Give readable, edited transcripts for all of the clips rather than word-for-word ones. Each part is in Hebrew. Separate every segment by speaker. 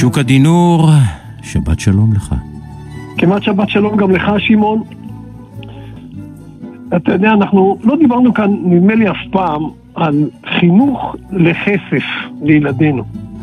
Speaker 1: שוקה דינור, שבת שלום לך.
Speaker 2: כמעט שבת שלום גם לך, שמעון. אתה יודע, אנחנו לא דיברנו כאן, נדמה לי אף פעם, על חינוך לכסף לילדינו.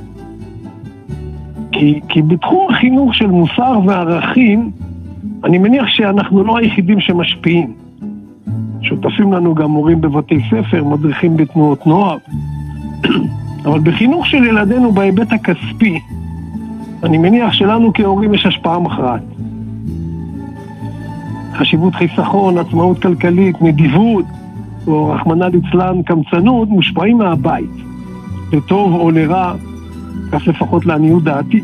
Speaker 2: כי בתחום החינוך של מוסר וערכים, אני מניח שאנחנו לא היחידים שמשפיעים. שותפים לנו גם מורים בבתי ספר, מדריכים בתנועות נוער. אבל בחינוך של ילדינו בהיבט הכספי, אני מניח שלנו כהורים יש השפעה מכרעת. חשיבות חיסכון, עצמאות כלכלית, נדיבות, או רחמנא ליצלן, קמצנות, מושפעים מהבית. לטוב או לרע, כך לפחות לעניות דעתי.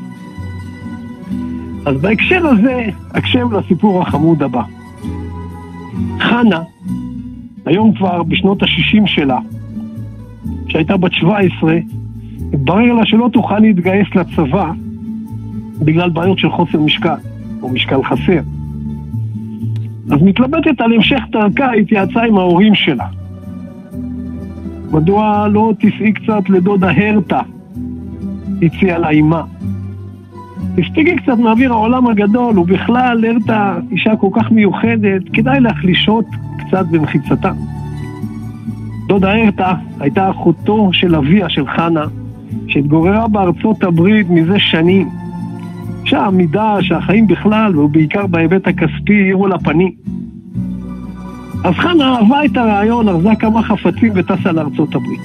Speaker 2: אז בהקשר הזה, הקשב לסיפור החמוד הבא. חנה, היום כבר בשנות ה-60 שלה, שהייתה בת 17, התברר לה שלא תוכל להתגייס לצבא בגלל בעיות של חוסר משקל, או משקל חסר. אז מתלבטת על המשך דרכה, התייעצה עם ההורים שלה. מדוע לא תסעי קצת לדודה הרתה? הציעה לה אימה. תסתיגי קצת מאוויר העולם הגדול, ובכלל הרתה אישה כל כך מיוחדת, כדאי להחלישות קצת במחיצתה. דודה הרתה הייתה אחותו של אביה של חנה, שהתגוררה בארצות הברית מזה שנים. שהעמידה שהחיים בכלל, ובעיקר בהיבט הכספי, העירו לה פנים. אז חנה אהבה את הרעיון, ארזה כמה חפצים וטסה לארצות הברית.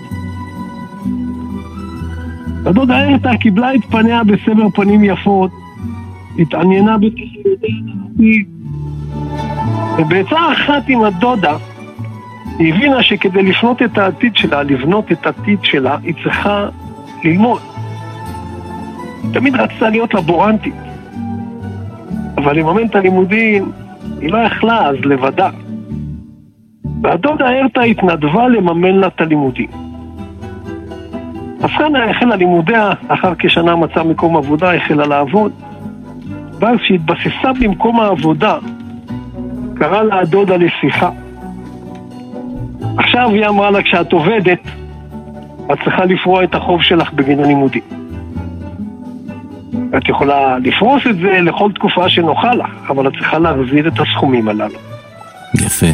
Speaker 2: הדודה הרתה קיבלה את פניה בסבר פנים יפות, התעניינה בתסריטי העתיד, ובעצה אחת עם הדודה, היא הבינה שכדי לבנות את העתיד שלה, היא צריכה ללמוד. תמיד רצתה להיות לבורנטית, אבל לממן את הלימודים היא לא יכלה אז לבדה. והדודה הרתה התנדבה לממן לה את הלימודים. אז חנה החלה לימודיה, אחר כשנה מצאה מקום עבודה, החלה לעבוד. ואז שהתבססה במקום העבודה, קרא לה הדודה לשיחה. עכשיו היא אמרה לה, כשאת עובדת, את צריכה לפרוע את החוב שלך בגין הלימודים. את יכולה לפרוס את זה לכל תקופה שנוחה לך, אבל את צריכה להחזיר את הסכומים הללו.
Speaker 1: יפה.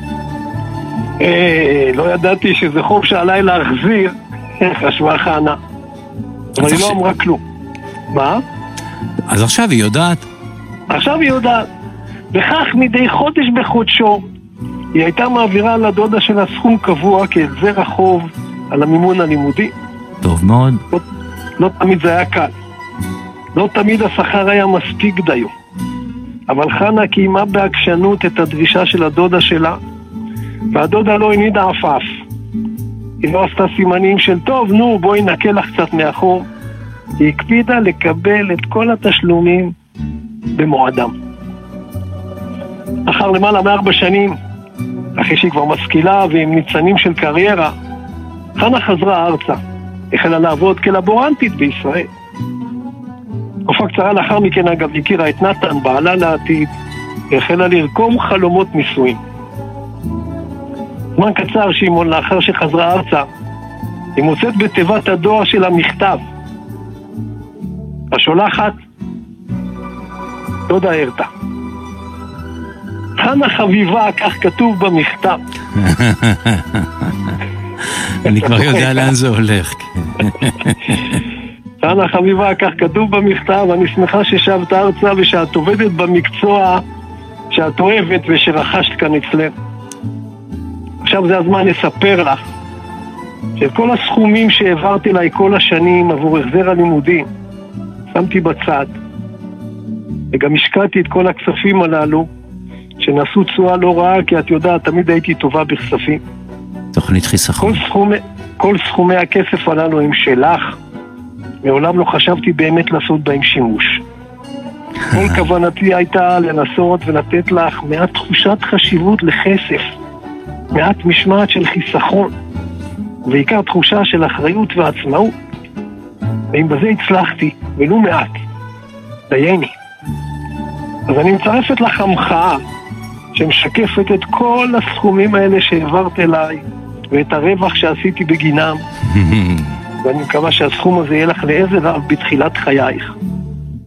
Speaker 2: לא ידעתי שזה חוב שעליי להחזיר, חשבה חנה. אבל היא לא אמרה כלום. מה?
Speaker 1: אז עכשיו היא יודעת.
Speaker 2: עכשיו היא יודעת. וכך מדי חודש בחודשו, היא הייתה מעבירה לדודה של הסכום קבוע כהחזר החוב על המימון הלימודי.
Speaker 1: טוב מאוד.
Speaker 2: לא תמיד זה היה קל. לא תמיד השכר היה מספיק דיו. אבל חנה קיימה בעקשנות את הדרישה של הדודה שלה, והדודה לא הנידה עפעף. היא לא עשתה סימנים של טוב, נו, בואי נקה לך קצת מאחור. היא הקפידה לקבל את כל התשלומים במועדם. אחר למעלה מ4 שנים, אחרי שהיא כבר משכילה ועם ניצנים של קריירה, חנה חזרה ארצה, החלה לעבוד כלבורנטית בישראל. תקופה קצרה לאחר מכן אגב הכירה את נתן, בעלה לעתיד, והחלה לרקום חלומות נישואים. זמן קצר שמעון לאחר שחזרה ארצה, היא מוצאת בתיבת הדואר שלה מכתב. השולחת, דודה הרתה. חנה חביבה, כך כתוב במכתב.
Speaker 1: אני כבר יודע לאן זה הולך.
Speaker 2: חנה חביבה, כך כתוב במכתב, אני שמחה ששבת ארצה ושאת עובדת במקצוע שאת אוהבת ושרכשת כאן אצלנו. עכשיו זה הזמן לספר לך שאת כל הסכומים שהעברתי לה כל השנים עבור החזר הלימודים שמתי בצד, וגם השקעתי את כל הכספים הללו שנעשו תשואה לא רעה, כי את יודעת, תמיד הייתי טובה בכספים.
Speaker 1: תוכנית חיסכון.
Speaker 2: כל סכומי הכסף הללו הם שלך, מעולם לא חשבתי באמת לעשות בהם שימוש. כל כוונתי הייתה לנסות ולתת לך מעט תחושת חשיבות לכסף, מעט משמעת של חיסכון, ובעיקר תחושה של אחריות ועצמאות. ואם בזה הצלחתי, ולו מעט, דייני. אז אני מצרפת לך המחאה שמשקפת את כל הסכומים האלה שהעברת אליי, ואת הרווח שעשיתי בגינם. ואני מקווה שהסכום הזה יהיה לך לעזר רב בתחילת חייך.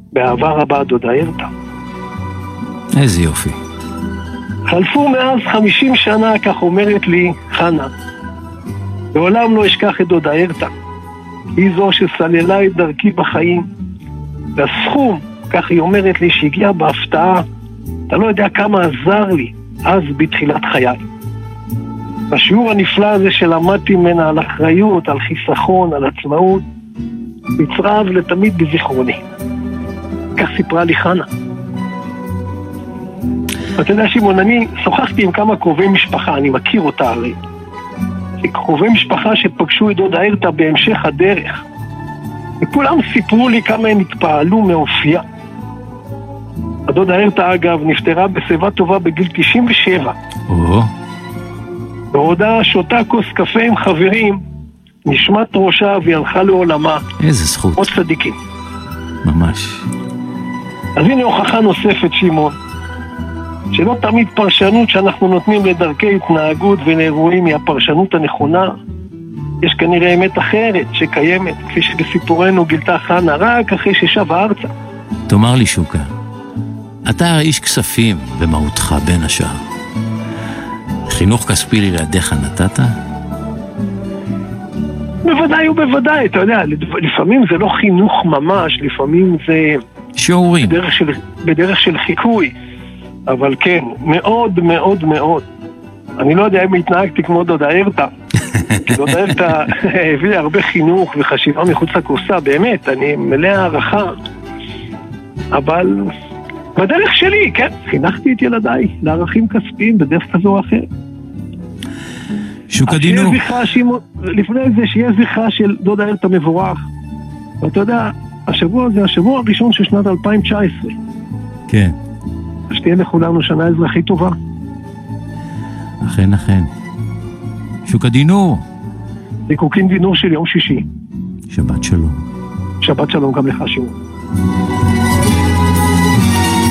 Speaker 2: באהבה רבה דודה הרתה.
Speaker 1: איזה יופי.
Speaker 2: חלפו מאז 50 שנה, כך אומרת לי חנה. לעולם לא אשכח את דודה הרתה. היא זו שסללה את דרכי בחיים. והסכום, כך היא אומרת לי, שהגיע בהפתעה, אתה לא יודע כמה עזר לי אז בתחילת חיי. בשיעור הנפלא הזה שלמדתי ממנה על אחריות, על חיסכון, על עצמאות, נצרב לתמיד בזיכרוני. כך סיפרה לי חנה. אתה יודע, שמעון, אני שוחחתי עם כמה קרובי משפחה, אני מכיר אותה הרי. קרובי משפחה שפגשו את דודה הרתה בהמשך הדרך. וכולם סיפרו לי כמה הם התפעלו מאופייה. הדודה הרתה, אגב, נפטרה בשיבה טובה בגיל 97. בעודה שותה כוס קפה עם חברים, נשמת ראשה והיא הלכה לעולמה.
Speaker 1: איזה זכות.
Speaker 2: עוד צדיקים.
Speaker 1: ממש.
Speaker 2: אז הנה הוכחה נוספת, שמעון, שלא תמיד פרשנות שאנחנו נותנים לדרכי התנהגות ולאירועים היא הפרשנות הנכונה. יש כנראה אמת אחרת שקיימת, כפי שבסיפורנו גילתה חנה רק אחרי ששבה ארצה.
Speaker 1: תאמר לי, שוקה, אתה איש כספים במהותך בין השאר. חינוך כספי לילדיך נתת?
Speaker 2: בוודאי ובוודאי, אתה יודע, לפעמים זה לא חינוך ממש, לפעמים זה
Speaker 1: שיעורים.
Speaker 2: בדרך של חיקוי, אבל כן, מאוד מאוד מאוד. אני לא יודע אם התנהגתי כמו דודה הרתה, כי דודה הרתה הביאה הרבה חינוך וחשיבה מחוץ לקורסה, באמת, אני מלא הערכה, אבל בדרך שלי, כן, חינכתי את ילדיי לערכים כספיים בדרך כזו או אחרת.
Speaker 1: שוקה דינו.
Speaker 2: לפני זה שיהיה זכרה של דודה הרתה מבורך. ואתה יודע, השבוע זה השבוע הראשון של שנת 2019.
Speaker 1: כן.
Speaker 2: שתהיה לכולנו שנה אזרחית טובה.
Speaker 1: אכן, אכן. שוקה דינו.
Speaker 2: זיקוקין דינור של יום שישי.
Speaker 1: שבת שלום.
Speaker 2: שבת שלום גם לך, שמעון.